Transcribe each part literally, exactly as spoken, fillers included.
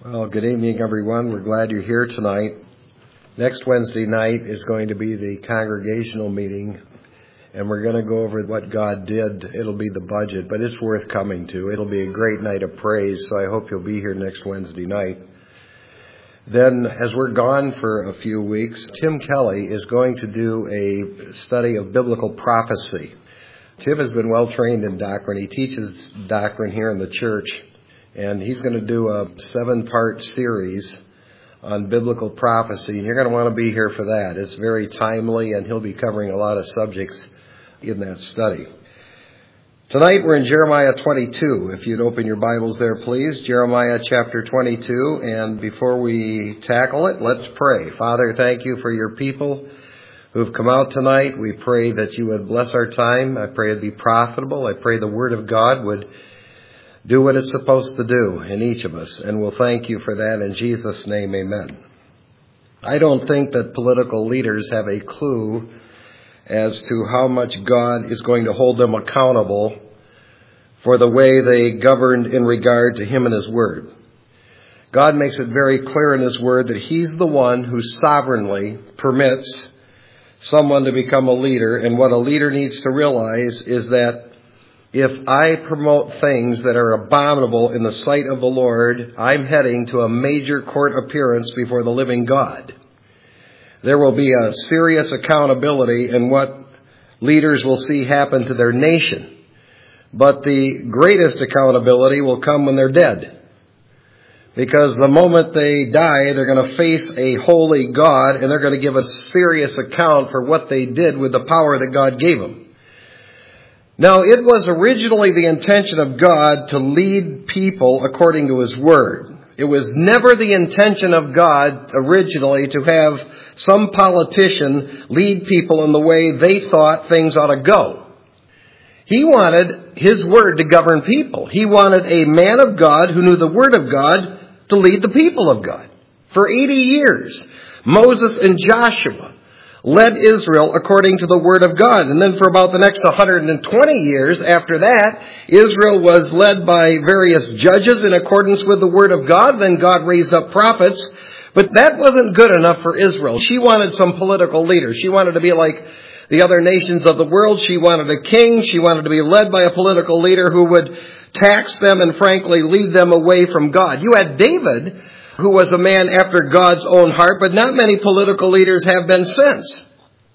Well, good evening, everyone. We're glad you're here tonight. Next Wednesday night is going to be the congregational meeting, and we're going to go over what God did. It'll be the budget, but it's worth coming to. It'll be a great night of praise, so I hope you'll be here next Wednesday night. Then, as we're gone for a few weeks, Tim Kelly is going to do a study of biblical prophecy. Tim has been well trained in doctrine. He teaches doctrine here in the church. And he's going to do a seven-part series on biblical prophecy. And you're going to want to be here for that. It's very timely, and he'll be covering a lot of subjects in that study. Tonight we're in Jeremiah twenty-two. If you'd open your Bibles there, please. Jeremiah chapter twenty-two. And before we tackle it, let's pray. Father, thank you for your people who've come out tonight. We pray that you would bless our time. I pray it'd be profitable. I pray the Word of God would do what it's supposed to do in each of us, and we'll thank you for that in Jesus' name, amen. I don't think that political leaders have a clue as to how much God is going to hold them accountable for the way they governed in regard to Him and His Word. God makes it very clear in His Word that He's the one who sovereignly permits someone to become a leader, and what a leader needs to realize is that if I promote things that are abominable in the sight of the Lord, I'm heading to a major court appearance before the living God. There will be a serious accountability in what leaders will see happen to their nation. But the greatest accountability will come when they're dead. Because the moment they die, they're going to face a holy God, and they're going to give a serious account for what they did with the power that God gave them. Now, it was originally the intention of God to lead people according to His Word. It was never the intention of God originally to have some politician lead people in the way they thought things ought to go. He wanted His Word to govern people. He wanted a man of God who knew the Word of God to lead the people of God. For eighty years, Moses and Joshua led Israel according to the Word of God. And then for about the next one hundred twenty years after that, Israel was led by various judges in accordance with the Word of God. Then God raised up prophets. But that wasn't good enough for Israel. She wanted some political leader. She wanted to be like the other nations of the world. She wanted a king. She wanted to be led by a political leader who would tax them and frankly lead them away from God. You had David, who was a man after God's own heart, but not many political leaders have been since.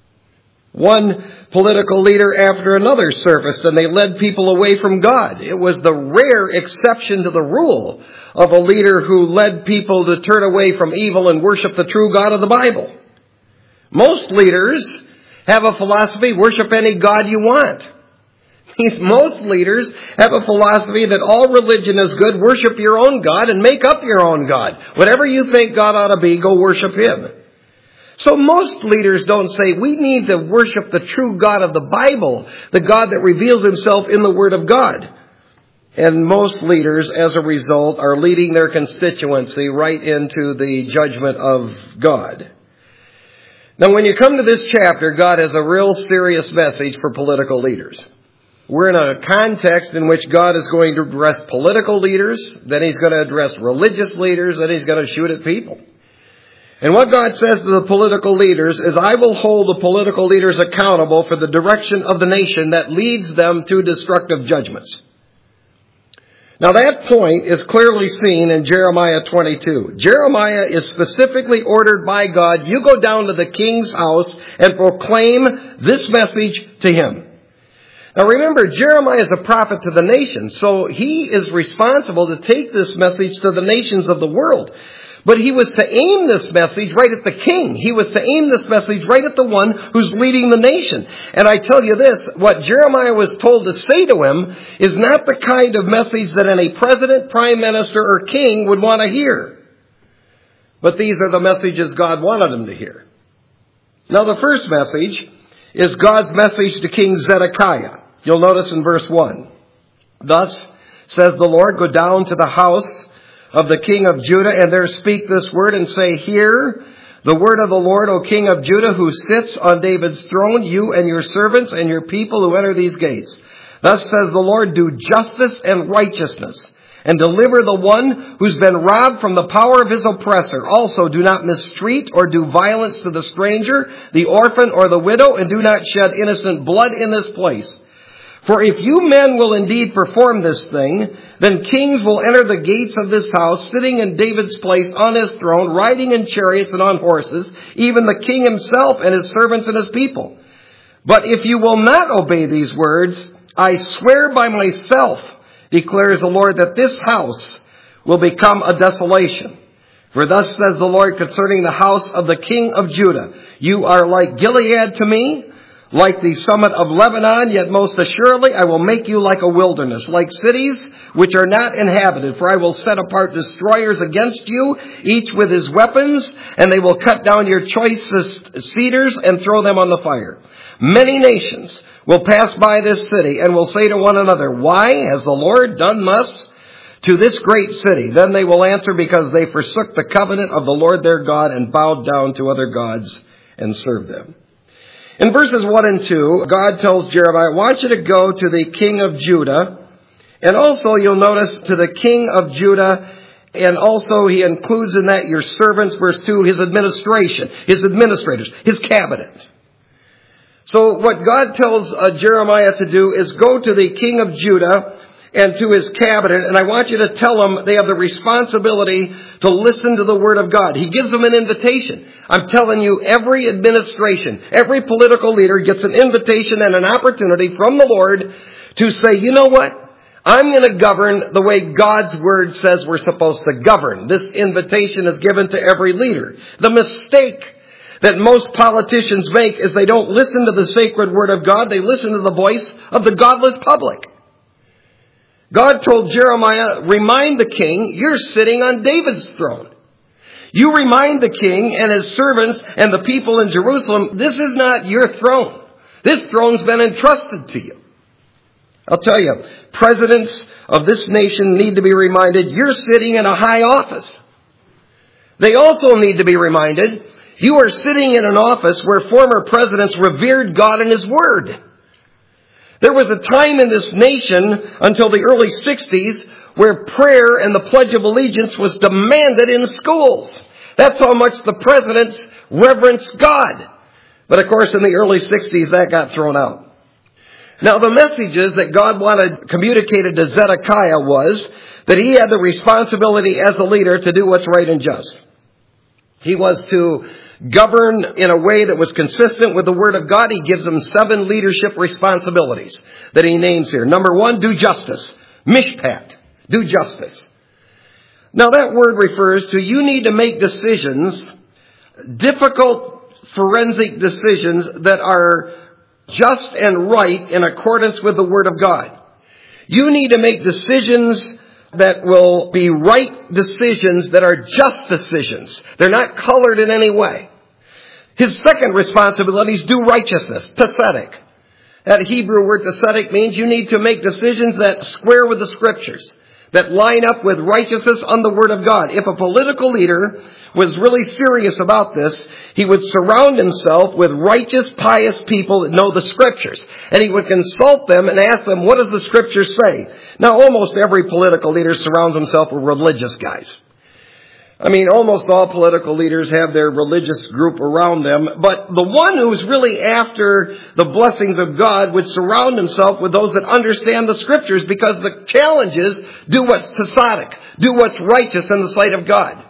One political leader after another surfaced, and they led people away from God. It was the rare exception to the rule of a leader who led people to turn away from evil and worship the true God of the Bible. Most leaders have a philosophy, worship any God you want. Most leaders have a philosophy that all religion is good. Worship your own God and make up your own God. Whatever you think God ought to be, go worship Him. So most leaders don't say, we need to worship the true God of the Bible, the God that reveals Himself in the Word of God. And most leaders, as a result, are leading their constituency right into the judgment of God. Now, when you come to this chapter, God has a real serious message for political leaders. We're in a context in which God is going to address political leaders, then He's going to address religious leaders, then He's going to shoot at people. And what God says to the political leaders is, I will hold the political leaders accountable for the direction of the nation that leads them to destructive judgments. Now that point is clearly seen in Jeremiah twenty-two. Jeremiah is specifically ordered by God, you go down to the king's house and proclaim this message to him. Now remember, Jeremiah is a prophet to the nations, so he is responsible to take this message to the nations of the world. But he was to aim this message right at the king. He was to aim this message right at the one who's leading the nation. And I tell you this, what Jeremiah was told to say to him is not the kind of message that any president, prime minister, or king would want to hear. But these are the messages God wanted him to hear. Now the first message is God's message to King Zedekiah. You'll notice in verse one. Thus says the Lord, go down to the house of the king of Judah, and there speak this word and say, hear the word of the Lord, O king of Judah, who sits on David's throne, you and your servants and your people who enter these gates. Thus says the Lord, do justice and righteousness and deliver the one who's been robbed from the power of his oppressor. Also, do not mistreat or do violence to the stranger, the orphan, or the widow, and do not shed innocent blood in this place. For if you men will indeed perform this thing, then kings will enter the gates of this house, sitting in David's place on his throne, riding in chariots and on horses, even the king himself and his servants and his people. But if you will not obey these words, I swear by myself, declares the Lord, that this house will become a desolation. For thus says the Lord concerning the house of the king of Judah, you are like Gilead to me, like the summit of Lebanon, yet most assuredly I will make you like a wilderness, like cities which are not inhabited. For I will set apart destroyers against you, each with his weapons, and they will cut down your choicest cedars and throw them on the fire. Many nations will pass by this city and will say to one another, why has the Lord done thus to this great city? Then they will answer, because they forsook the covenant of the Lord their God and bowed down to other gods and served them. In verses one and two, God tells Jeremiah, I want you to go to the king of Judah. And also you'll notice to the king of Judah, and also he includes in that your servants, verse two, his administration, his administrators, his cabinet. So what God tells uh, Jeremiah to do is go to the king of Judah and to his cabinet, and I want you to tell them they have the responsibility to listen to the word of God. He gives them an invitation. I'm telling you, every administration, every political leader gets an invitation and an opportunity from the Lord to say, you know what? I'm going to govern the way God's word says we're supposed to govern. This invitation is given to every leader. The mistake that most politicians make is they don't listen to the sacred word of God. They listen to the voice of the godless public. God told Jeremiah, remind the king, you're sitting on David's throne. You remind the king and his servants and the people in Jerusalem, this is not your throne. This throne's been entrusted to you. I'll tell you, presidents of this nation need to be reminded, you're sitting in a high office. They also need to be reminded, you are sitting in an office where former presidents revered God and his word. There was a time in this nation until the early sixties where prayer and the Pledge of Allegiance was demanded in schools. That's how much the presidents reverenced God. But of course, in the early sixties, that got thrown out. Now, the messages that God wanted communicated to Zedekiah was that he had the responsibility as a leader to do what's right and just. He was to govern in a way that was consistent with the Word of God. He gives them seven leadership responsibilities that he names here. Number one, do justice. Mishpat. Do justice. Now that word refers to you need to make decisions, difficult forensic decisions that are just and right in accordance with the Word of God. You need to make decisions that will be right decisions that are just decisions. They're not colored in any way. His second responsibility is do righteousness, tzedek. That Hebrew word tzedek means you need to make decisions that square with the Scriptures, that line up with righteousness on the Word of God. If a political leader was really serious about this, he would surround himself with righteous, pious people that know the Scriptures. And he would consult them and ask them, what does the Scripture say? Now, almost every political leader surrounds himself with religious guys. I mean, almost all political leaders have their religious group around them. But the one who's really after the blessings of God would surround himself with those that understand the Scriptures, because the challenge is do what's tzedek, do what's righteous in the sight of God.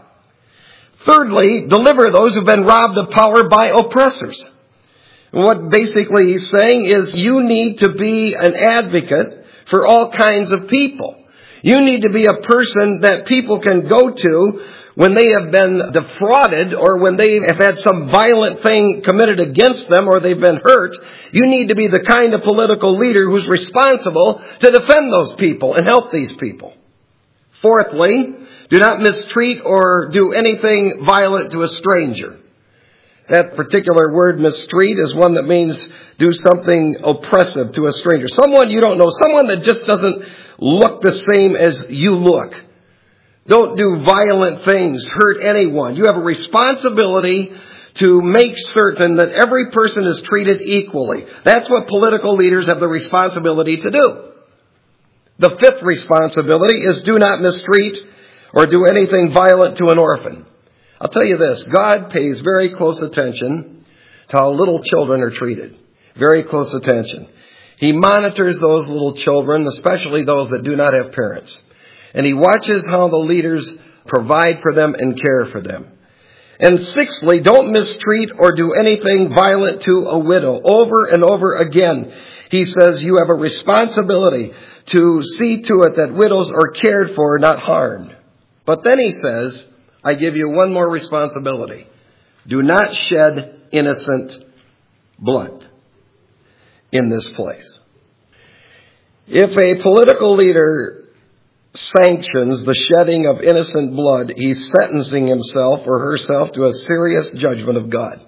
Thirdly, deliver those who've been robbed of power by oppressors. And what basically he's saying is you need to be an advocate for all kinds of people. You need to be a person that people can go to when they have been defrauded or when they have had some violent thing committed against them or they've been hurt. You need to be the kind of political leader who's responsible to defend those people and help these people. Fourthly, do not mistreat or do anything violent to a stranger. That particular word, mistreat, is one that means do something oppressive to a stranger. Someone you don't know, someone that just doesn't look the same as you look. Don't do violent things, hurt anyone. You have a responsibility to make certain that every person is treated equally. That's what political leaders have the responsibility to do. The fifth responsibility is do not mistreat or do anything violent to an orphan. I'll tell you this, God pays very close attention to how little children are treated. Very close attention. He monitors those little children, especially those that do not have parents. And he watches how the leaders provide for them and care for them. And sixthly, don't mistreat or do anything violent to a widow. Over and over again, he says you have a responsibility to see to it that widows are cared for, not harmed. But then he says, I give you one more responsibility. Do not shed innocent blood in this place. If a political leader sanctions the shedding of innocent blood, he's sentencing himself or herself to a serious judgment of God.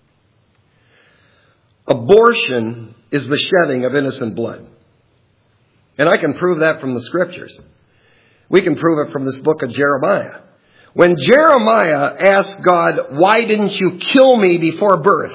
Abortion is the shedding of innocent blood. And I can prove that from the scriptures. We can prove it from this book of Jeremiah. When Jeremiah asked God, why didn't you kill me before birth?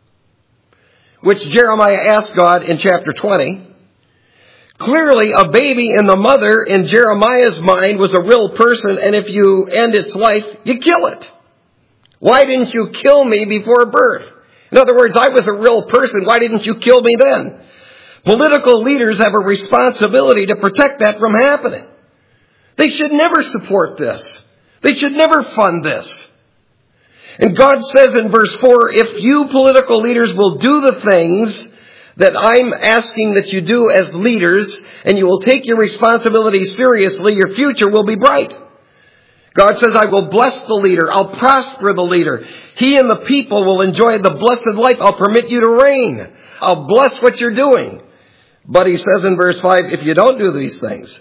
Which Jeremiah asked God in chapter twenty. Clearly, a baby in the mother in Jeremiah's mind was a real person, and if you end its life, you kill it. Why didn't you kill me before birth? In other words, I was a real person. Why didn't you kill me then? Political leaders have a responsibility to protect that from happening. They should never support this. They should never fund this. And God says in verse four, if you political leaders will do the things that I'm asking that you do as leaders, and you will take your responsibility seriously, your future will be bright. God says, I will bless the leader. I'll prosper the leader. He and the people will enjoy the blessed life. I'll permit you to reign. I'll bless what you're doing. But he says in verse five, if you don't do these things,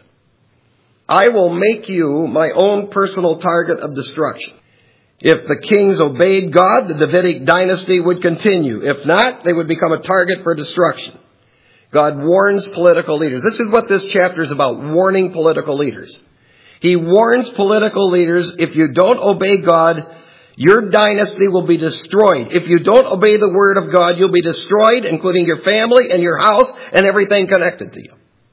I will make you my own personal target of destruction. If the kings obeyed God, the Davidic dynasty would continue. If not, they would become a target for destruction. God warns political leaders. This is what this chapter is about, warning political leaders. He warns political leaders, if you don't obey God, your dynasty will be destroyed. If you don't obey the word of God, you'll be destroyed, including your family and your house and everything connected to you.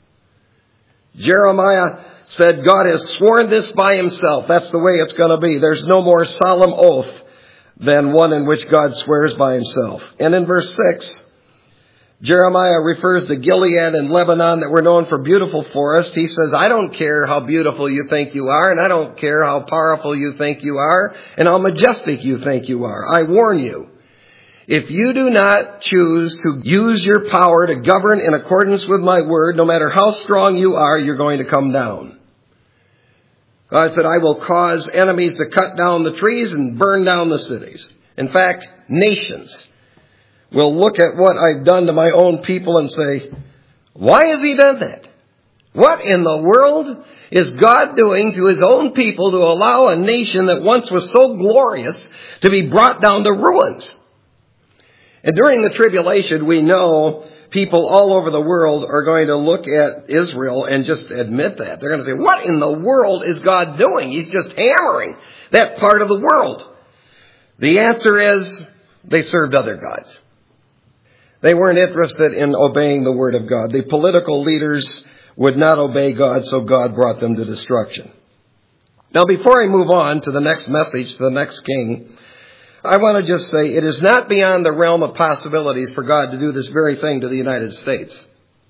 Jeremiah said God has sworn this by himself. That's the way it's going to be. There's no more solemn oath than one in which God swears by himself. And in verse six, Jeremiah refers to Gilead and Lebanon that were known for beautiful forests. He says, I don't care how beautiful you think you are, and I don't care how powerful you think you are, and how majestic you think you are. I warn you, if you do not choose to use your power to govern in accordance with my word, no matter how strong you are, you're going to come down. God said, I will cause enemies to cut down the trees and burn down the cities. In fact, nations will look at what I've done to my own people and say, why has he done that? What in the world is God doing to his own people to allow a nation that once was so glorious to be brought down to ruins? And during the tribulation, we know people all over the world are going to look at Israel and just admit that. They're going to say, what in the world is God doing? He's just hammering that part of the world. The answer is, they served other gods. They weren't interested in obeying the word of God. The political leaders would not obey God, so God brought them to destruction. Now, before I move on to the next message, to the next king, I want to just say it is not beyond the realm of possibilities for God to do this very thing to the United States.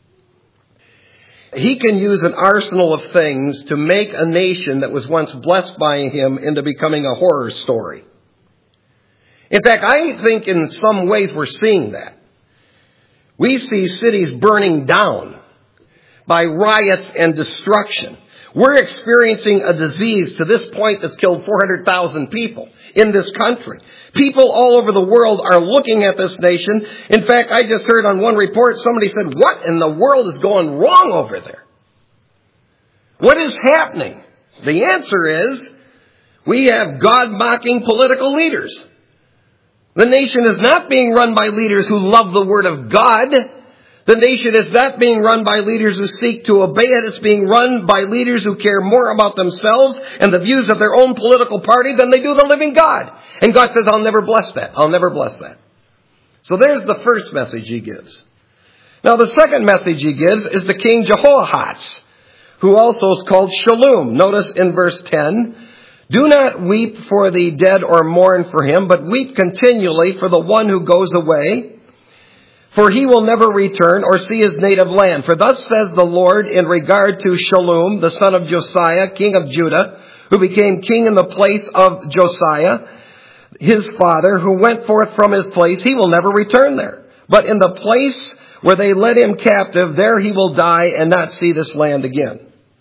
He can use an arsenal of things to make a nation that was once blessed by him into becoming a horror story. In fact, I think in some ways we're seeing that. We see cities burning down by riots and destruction. We're experiencing a disease to this point that's killed four hundred thousand people in this country. People all over the world are looking at this nation. In fact, I just heard on one report, somebody said, what in the world is going wrong over there? What is happening? The answer is, we have God-mocking political leaders. The nation is not being run by leaders who love the Word of God. The nation is not being run by leaders who seek to obey it. It's being run by leaders who care more about themselves and the views of their own political party than they do the living God. And God says, I'll never bless that. I'll never bless that. So there's the first message he gives. Now the second message he gives is the king Jehoahaz, who also is called Shallum. Notice in verse ten, do not weep for the dead or mourn for him, but weep continually for the one who goes away, for he will never return or see his native land. For thus says the Lord in regard to Shallum, the son of Josiah, king of Judah, who became king in the place of Josiah, his father, who went forth from his place, he will never return there. But in the place where they led him captive, there he will die and not see this land again.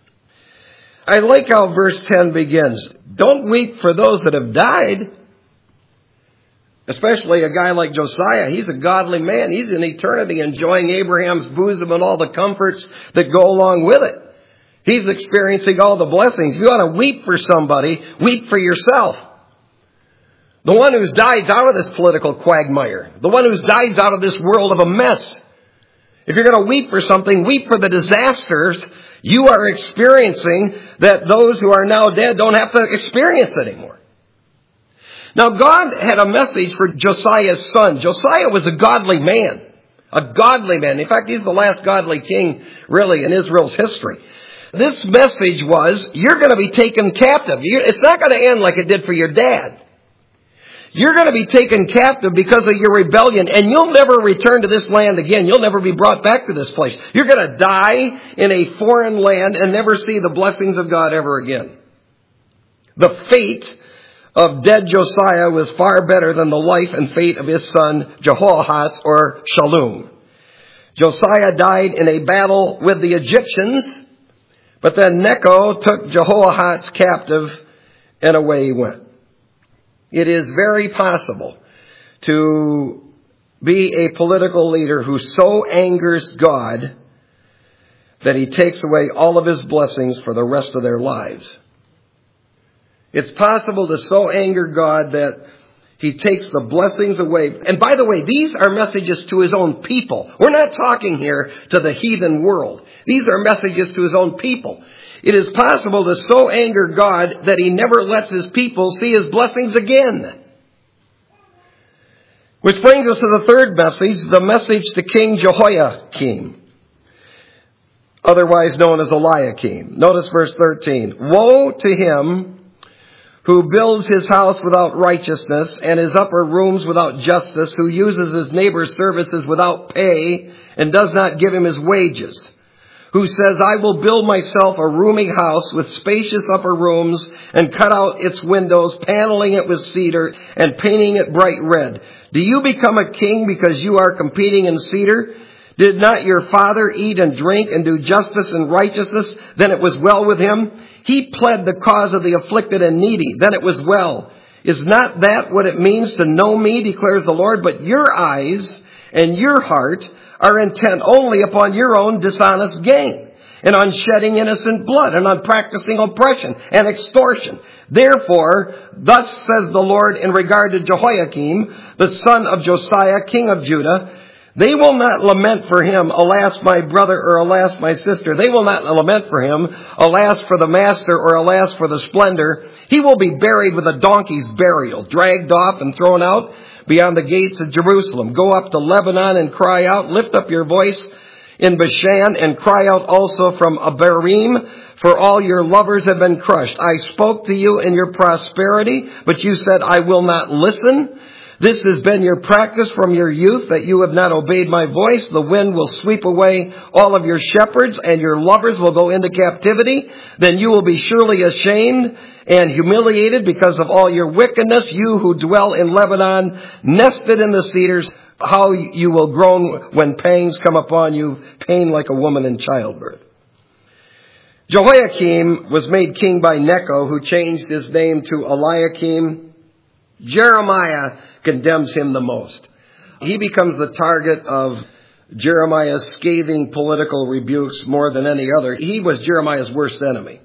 I like how verse ten begins. Don't weep for those that have died. Especially a guy like Josiah. He's a godly man. He's in eternity enjoying Abraham's bosom and all the comforts that go along with it. He's experiencing all the blessings. If you want to weep for somebody, weep for yourself. The one who's died out of this political quagmire. The one who's died out of this world of a mess. If you're going to weep for something, weep for the disasters you are experiencing that those who are now dead don't have to experience anymore. Now, God had a message for Josiah's son. Josiah was a godly man. A godly man. In fact, he's the last godly king, really, in Israel's history. This message was, you're going to be taken captive. It's not going to end like it did for your dad. You're going to be taken captive because of your rebellion, and you'll never return to this land again. You'll never be brought back to this place. You're going to die in a foreign land and never see the blessings of God ever again. The fate of dead Josiah was far better than the life and fate of his son Jehoahaz or Shallum. Josiah died in a battle with the Egyptians, but then Necho took Jehoahaz captive and away he went. It is very possible to be a political leader who so angers God that he takes away all of his blessings for the rest of their lives. It's possible to so anger God that he takes the blessings away. And by the way, these are messages to his own people. We're not talking here to the heathen world. These are messages to his own people. It is possible to so anger God that he never lets his people see his blessings again. Which brings us to the third message, the message to King Jehoiakim, otherwise known as Eliakim. Notice verse thirteen. Woe to him who builds his house without righteousness and his upper rooms without justice, who uses his neighbor's services without pay and does not give him his wages, who says, I will build myself a roomy house with spacious upper rooms and cut out its windows, paneling it with cedar and painting it bright red. Do you become a king because you are competing in cedar? Did not your father eat and drink and do justice and righteousness? Then it was well with him. He pled the cause of the afflicted and needy. Then it was well. Is not that what it means to know me, declares the Lord? But your eyes and your heart are intent only upon your own dishonest gain, and on shedding innocent blood, and on practicing oppression and extortion. Therefore, thus says the Lord in regard to Jehoiakim, the son of Josiah, king of Judah, they will not lament for him, alas, my brother, or alas, my sister. They will not lament for him, alas, for the master, or alas, for the splendor. He will be buried with a donkey's burial, dragged off and thrown out beyond the gates of Jerusalem. Go up to Lebanon and cry out. Lift up your voice in Bashan and cry out also from Abarim, for all your lovers have been crushed. I spoke to you in your prosperity, but you said, I will not listen. This has been your practice from your youth, that you have not obeyed my voice. The wind will sweep away all of your shepherds, and your lovers will go into captivity. Then you will be surely ashamed and humiliated because of all your wickedness. You who dwell in Lebanon, nested in the cedars, how you will groan when pangs come upon you, pain like a woman in childbirth. Jehoiakim was made king by Necho, who changed his name to Eliakim. Jeremiah condemns him the most. He becomes the target of Jeremiah's scathing political rebukes more than any other. He was Jeremiah's worst enemy.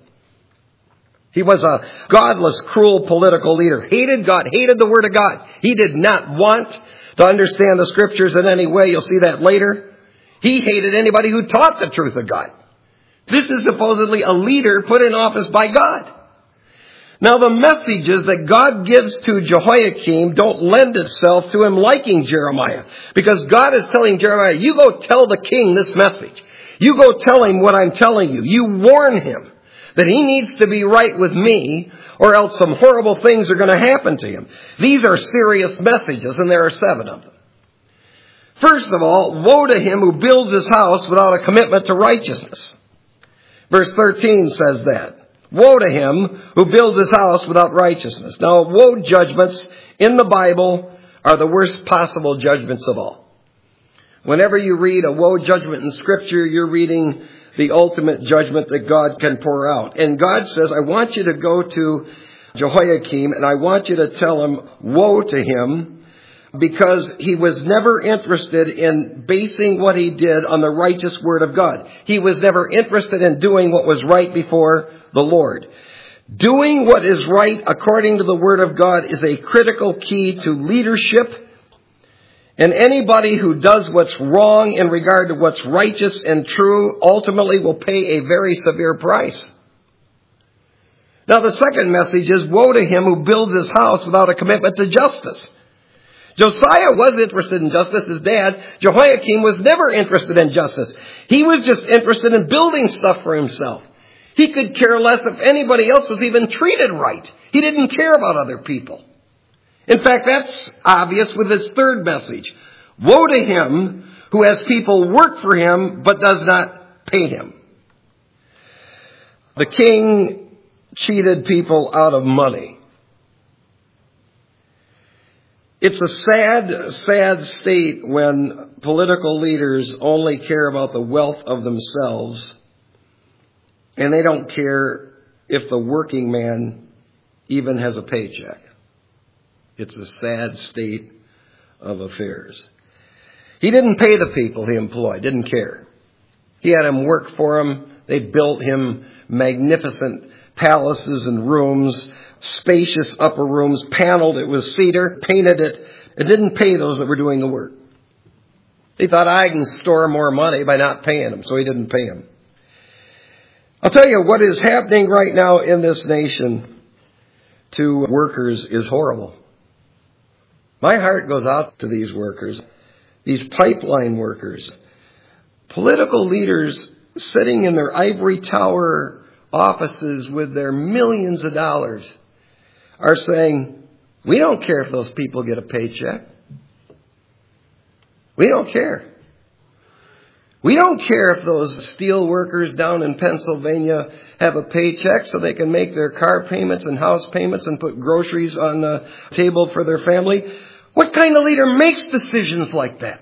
He was a godless, cruel political leader. Hated God, hated the Word of God. He did not want to understand the Scriptures in any way. You'll see that later. He hated anybody who taught the truth of God. This is supposedly a leader put in office by God. Now, the messages that God gives to Jehoiakim don't lend itself to him liking Jeremiah, because God is telling Jeremiah, you go tell the king this message. You go tell him what I'm telling you. You warn him that he needs to be right with me, or else some horrible things are going to happen to him. These are serious messages, and there are seven of them. First of all, woe to him who builds his house without a commitment to righteousness. Verse thirteen says that. Woe to him who builds his house without righteousness. Now, woe judgments in the Bible are the worst possible judgments of all. Whenever you read a woe judgment in Scripture, you're reading the ultimate judgment that God can pour out. And God says, I want you to go to Jehoiakim and I want you to tell him, woe to him, because he was never interested in basing what he did on the righteous word of God. He was never interested in doing what was right before the Lord. Doing what is right according to the word of God is a critical key to leadership. And anybody who does what's wrong in regard to what's righteous and true ultimately will pay a very severe price. Now the second message is, woe to him who builds his house without a commitment to justice. Josiah was interested in justice. His dad, Jehoiakim, was never interested in justice. He was just interested in building stuff for himself. He could care less if anybody else was even treated right. He didn't care about other people. In fact, that's obvious with his third message. Woe to him who has people work for him but does not pay him. The king cheated people out of money. It's a sad, sad state when political leaders only care about the wealth of themselves, and they don't care if the working man even has a paycheck. It's a sad state of affairs. He didn't pay the people he employed, didn't care. He had them work for him. They built him magnificent palaces and rooms, spacious upper rooms, paneled. It was cedar, painted it. It didn't pay those that were doing the work. He thought, I can store more money by not paying them, so he didn't pay them. I'll tell you, what is happening right now in this nation to workers is horrible. My heart goes out to these workers, these pipeline workers, political leaders sitting in their ivory tower offices with their millions of dollars are saying, we don't care if those people get a paycheck. We don't care. We don't care if those steel workers down in Pennsylvania have a paycheck so they can make their car payments and house payments and put groceries on the table for their family. What kind of leader makes decisions like that?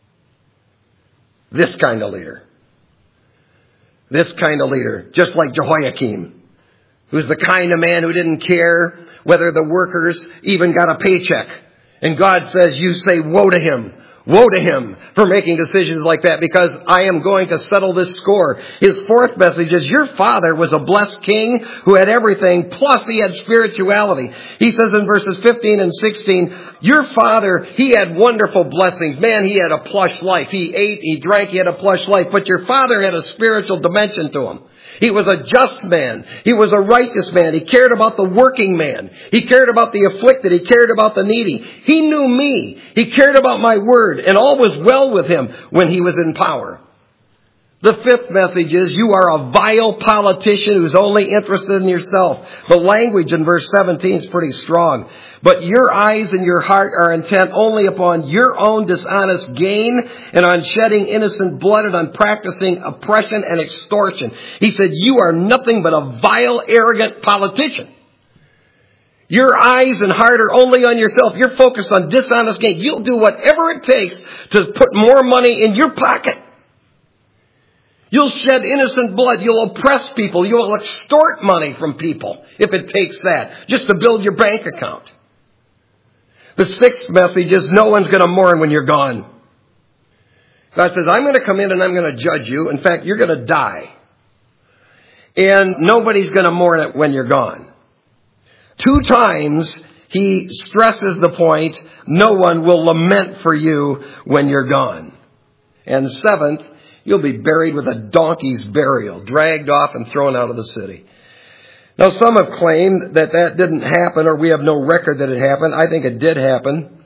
This kind of leader. This kind of leader, just like Jehoiakim, who's the kind of man who didn't care whether the workers even got a paycheck. And God says, you say, woe to him. Woe to him for making decisions like that, because I am going to settle this score. His fourth message is, your father was a blessed king who had everything, plus he had spirituality. He says in verses fifteen and sixteen, your father, he had wonderful blessings. Man, he had a plush life. He ate, he drank, he had a plush life. But your father had a spiritual dimension to him. He was a just man. He was a righteous man. He cared about the working man. He cared about the afflicted. He cared about the needy. He knew me. He cared about my word, and all was well with him when he was in power. The fifth message is, you are a vile politician who's only interested in yourself. The language in verse seventeen is pretty strong. But your eyes and your heart are intent only upon your own dishonest gain and on shedding innocent blood and on practicing oppression and extortion. He said, you are nothing but a vile, arrogant politician. Your eyes and heart are only on yourself. You're focused on dishonest gain. You'll do whatever it takes to put more money in your pocket. You'll shed innocent blood. You'll oppress people. You'll extort money from people if it takes that, just to build your bank account. The sixth message is, no one's going to mourn when you're gone. God says, I'm going to come in and I'm going to judge you. In fact, you're going to die. And nobody's going to mourn it when you're gone. Two times he stresses the point, no one will lament for you when you're gone. And seventh, you'll be buried with a donkey's burial, dragged off and thrown out of the city. Now, some have claimed that that didn't happen, or we have no record that it happened. I think it did happen.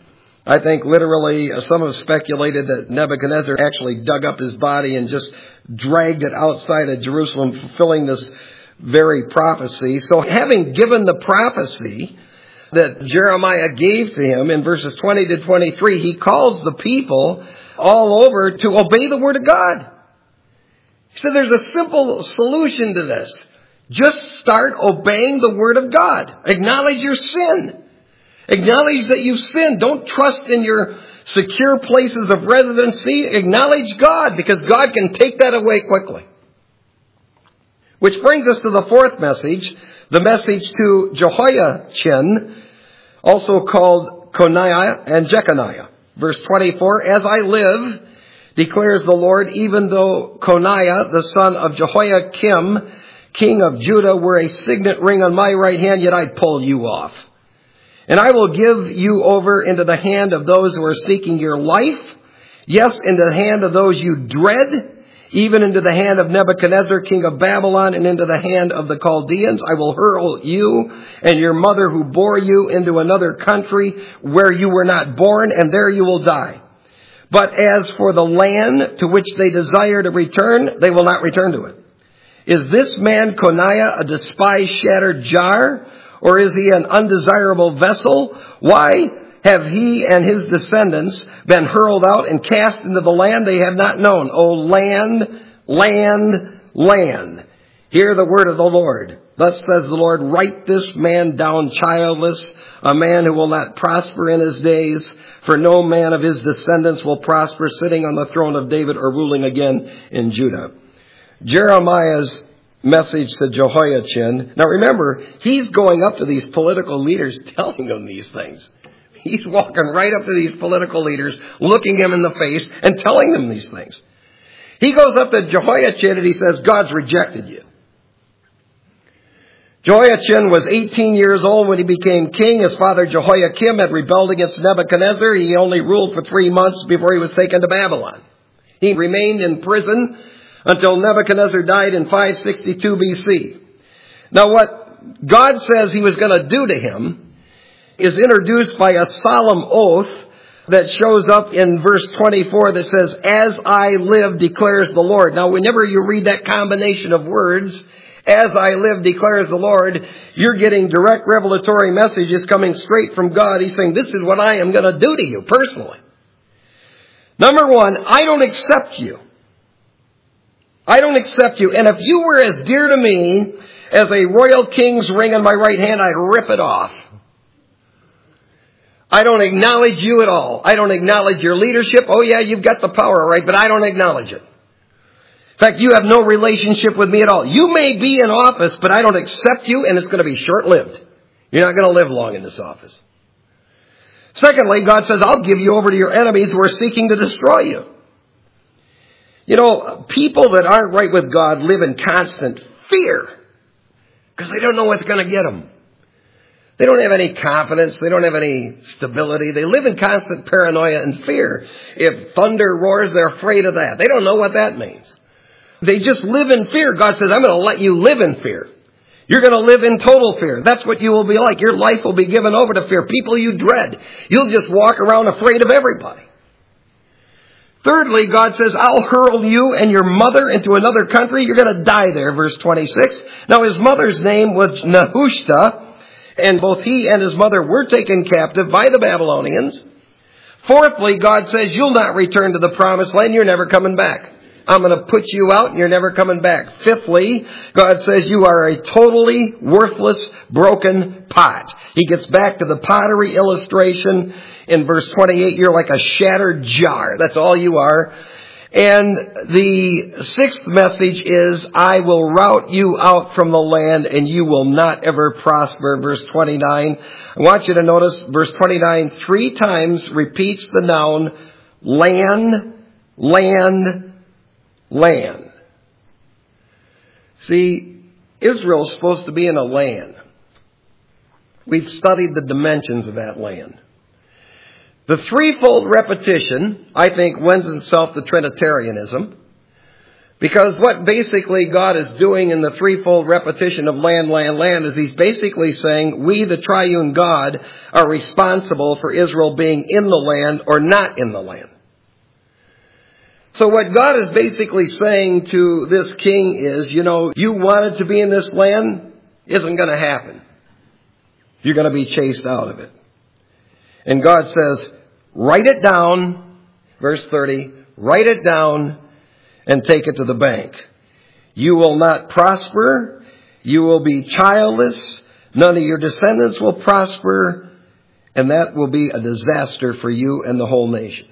I think literally uh, some have speculated that Nebuchadnezzar actually dug up his body and just dragged it outside of Jerusalem, fulfilling this very prophecy. So having given the prophecy that Jeremiah gave to him in verses twenty to twenty-three, he calls the people all over to obey the word of God. He said there's a simple solution to this. Just start obeying the word of God. Acknowledge your sin. Acknowledge that you've sinned. Don't trust in your secure places of residency. Acknowledge God, because God can take that away quickly. Which brings us to the fourth message, the message to Jehoiachin, also called Coniah and Jeconiah. Verse twenty-four, as I live, declares the Lord, even though Coniah, the son of Jehoiakim, king of Judah, were a signet ring on my right hand, yet I'd pull you off. And I will give you over into the hand of those who are seeking your life. Yes, into the hand of those you dread, even into the hand of Nebuchadnezzar, king of Babylon, and into the hand of the Chaldeans. I will hurl you and your mother who bore you into another country where you were not born, and there you will die. But as for the land to which they desire to return, they will not return to it. Is this man Coniah a despised, shattered jar? Or is he an undesirable vessel? Why have he and his descendants been hurled out and cast into the land they have not known? O land, land, land. Hear the word of the Lord. Thus says the Lord, write this man down childless, a man who will not prosper in his days, for no man of his descendants will prosper sitting on the throne of David or ruling again in Judah. Jeremiah's message to Jehoiachin. Now remember, he's going up to these political leaders telling them these things. He's walking right up to these political leaders, looking them in the face and telling them these things. He goes up to Jehoiachin and he says, God's rejected you. Jehoiachin was eighteen years old when he became king. His father Jehoiakim had rebelled against Nebuchadnezzar. He only ruled for three months before he was taken to Babylon. He remained in prison until Nebuchadnezzar died in five sixty-two B C. Now what God says he was going to do to him is introduced by a solemn oath that shows up in verse twenty-four that says, as I live, declares the Lord. Now whenever you read that combination of words, as I live, declares the Lord, you're getting direct revelatory messages coming straight from God. He's saying, this is what I am going to do to you personally. Number one, I don't accept you. I don't accept you. And if you were as dear to me as a royal king's ring on my right hand, I'd rip it off. I don't acknowledge you at all. I don't acknowledge your leadership. Oh yeah, you've got the power, all right, but I don't acknowledge it. In fact, you have no relationship with me at all. You may be in office, but I don't accept you, and it's going to be short-lived. You're not going to live long in this office. Secondly, God says, I'll give you over to your enemies who are seeking to destroy you. You know, people that aren't right with God live in constant fear because they don't know what's going to get them. They don't have any confidence. They don't have any stability. They live in constant paranoia and fear. If thunder roars, they're afraid of that. They don't know what that means. They just live in fear. God says, I'm going to let you live in fear. You're going to live in total fear. That's what you will be like. Your life will be given over to fear. People you dread. You'll just walk around afraid of everybody. Thirdly, God says, I'll hurl you and your mother into another country. You're going to die there, verse twenty-six. Now, his mother's name was Nehushta, and both he and his mother were taken captive by the Babylonians. Fourthly, God says, you'll not return to the promised land. You're never coming back. I'm going to put you out and you're never coming back. Fifthly, God says you are a totally worthless, broken pot. He gets back to the pottery illustration in verse twenty-eight. You're like a shattered jar. That's all you are. And the sixth message is, I will rout you out from the land and you will not ever prosper. Verse twenty-nine. I want you to notice verse twenty-nine three times repeats the noun land, land, land. See, Israel's supposed to be in a land. We've studied the dimensions of that land. The threefold repetition, I think, lends itself to Trinitarianism. Because what basically God is doing in the threefold repetition of land, land, land is he's basically saying we, the triune God, are responsible for Israel being in the land or not in the land. So what God is basically saying to this king is, you know, you wanted to be in this land, isn't going to happen. You're going to be chased out of it. And God says, write it down, verse thirty, write it down and take it to the bank. You will not prosper. You will be childless. None of your descendants will prosper. And that will be a disaster for you and the whole nation.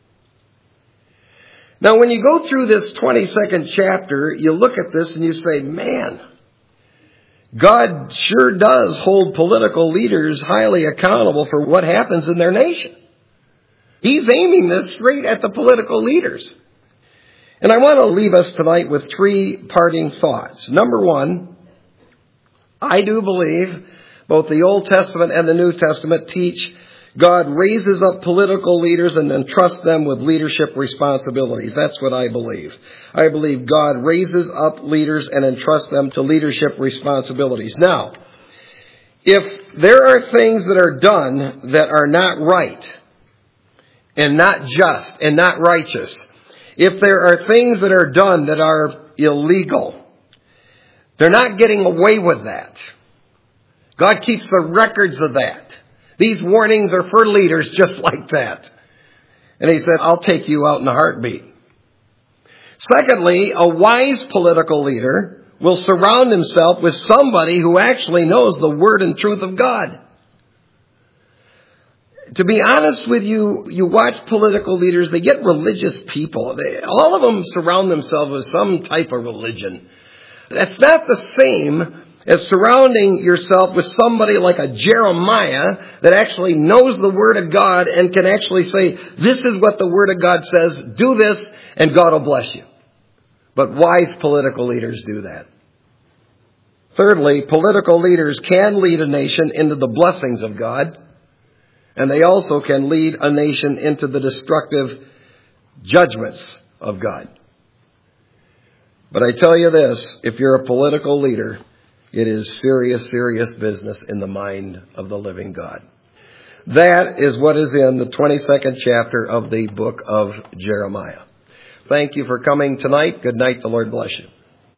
Now, when you go through this twenty-second chapter, you look at this and you say, man, God sure does hold political leaders highly accountable for what happens in their nation. He's aiming this straight at the political leaders. And I want to leave us tonight with three parting thoughts. Number one, I do believe both the Old Testament and the New Testament teach God raises up political leaders and entrusts them with leadership responsibilities. That's what I believe. I believe God raises up leaders and entrusts them to leadership responsibilities. Now, if there are things that are done that are not right and not just and not righteous, if there are things that are done that are illegal, they're not getting away with that. God keeps the records of that. These warnings are for leaders just like that. And he said, I'll take you out in a heartbeat. Secondly, a wise political leader will surround himself with somebody who actually knows the word and truth of God. To be honest with you, you watch political leaders, they get religious people. They, all of them surround themselves with some type of religion. That's not the same as surrounding yourself with somebody like a Jeremiah that actually knows the Word of God and can actually say, this is what the Word of God says, do this, and God will bless you. But wise political leaders do that. Thirdly, political leaders can lead a nation into the blessings of God, and they also can lead a nation into the destructive judgments of God. But I tell you this, if you're a political leader, it is serious, serious business in the mind of the living God. That is what is in the twenty-second chapter of the book of Jeremiah. Thank you for coming tonight. Good night. The Lord bless you.